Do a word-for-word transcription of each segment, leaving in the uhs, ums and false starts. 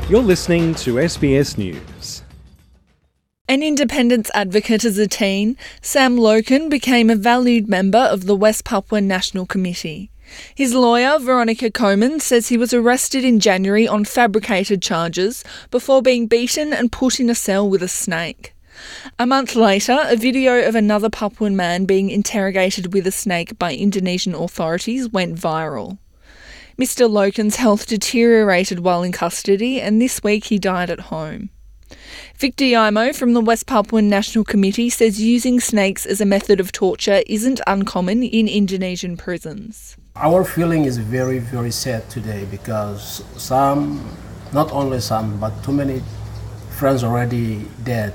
You're listening to S B S News. An independence advocate as a teen, Sam Loken became a valued member of the West Papua National Committee. His lawyer, Veronica Coman, says he was arrested in January on fabricated charges before being beaten and put in a cell with a snake. A month later, a video of another Papuan man being interrogated with a snake by Indonesian authorities went viral. Mister Loken's health deteriorated while in custody, and this week he died at home. Victor Yaimo from the West Papuan National Committee says using snakes as a method of torture isn't uncommon in Indonesian prisons. Our feeling is very, very sad today because some, not only some, but too many friends already dead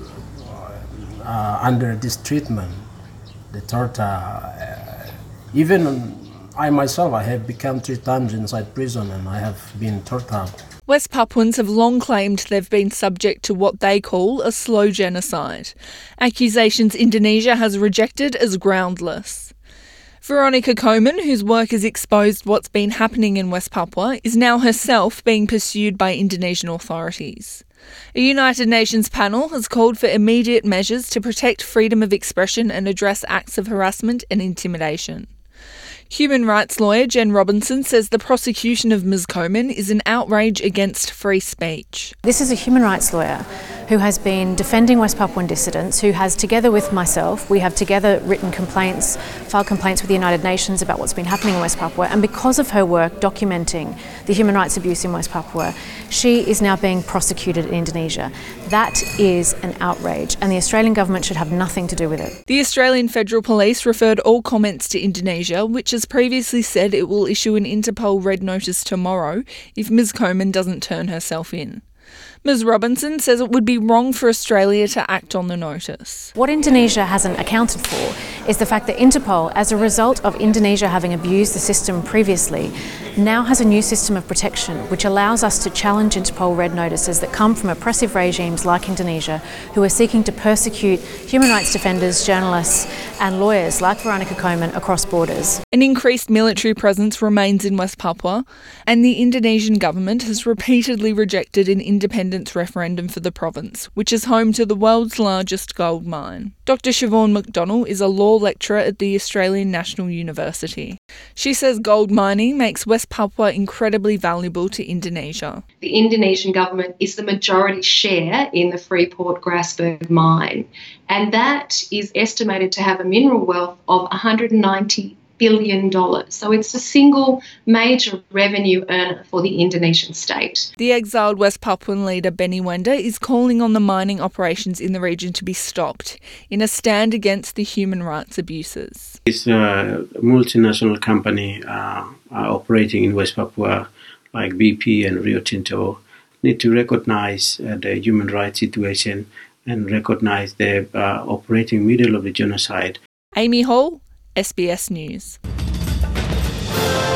uh, under this treatment, the torture. Uh, even I myself, I have become three times inside prison and I have been tortured. West Papuans have long claimed they've been subject to what they call a slow genocide, accusations Indonesia has rejected as groundless. Veronica Coman, whose work has exposed what's been happening in West Papua, is now herself being pursued by Indonesian authorities. A United Nations panel has called for immediate measures to protect freedom of expression and address acts of harassment and intimidation. Human rights lawyer Jen Robinson says the prosecution of Miz Coman is an outrage against free speech. This is a human rights lawyer who has been defending West Papuan dissidents, who has, together with myself, we have together written complaints, filed complaints with the United Nations about what's been happening in West Papua, and because of her work documenting the human rights abuse in West Papua, she is now being prosecuted in Indonesia. That is an outrage, and the Australian government should have nothing to do with it. The Australian Federal Police referred all comments to Indonesia, which has previously said it will issue an Interpol red notice tomorrow if Miz Coman doesn't turn herself in. Miz Robinson says it would be wrong for Australia to act on the notice. What Indonesia hasn't accounted for is the fact that Interpol, as a result of Indonesia having abused the system previously, now has a new system of protection which allows us to challenge Interpol red notices that come from oppressive regimes like Indonesia who are seeking to persecute human rights defenders, journalists and lawyers like Veronica Coman across borders. An increased military presence remains in West Papua, and the Indonesian government has repeatedly rejected an independence referendum for the province, which is home to the world's largest gold mine. Doctor Siobhan McDonnell is a law lecturer at the Australian National University. She says gold mining makes West Papua incredibly valuable to Indonesia. The Indonesian government is the majority share in the Freeport Grasberg mine, and that is estimated to have a mineral wealth of one hundred ninety billion dollars. So it's the single major revenue earner for the Indonesian state. The exiled West Papuan leader Benny Wenda is calling on the mining operations in the region to be stopped in a stand against the human rights abuses. It's a multinational company uh, uh, operating in West Papua like B P and Rio Tinto need to recognize uh, the human rights situation and recognize they're uh, operating middle of the genocide. Amy Hall, S B S News.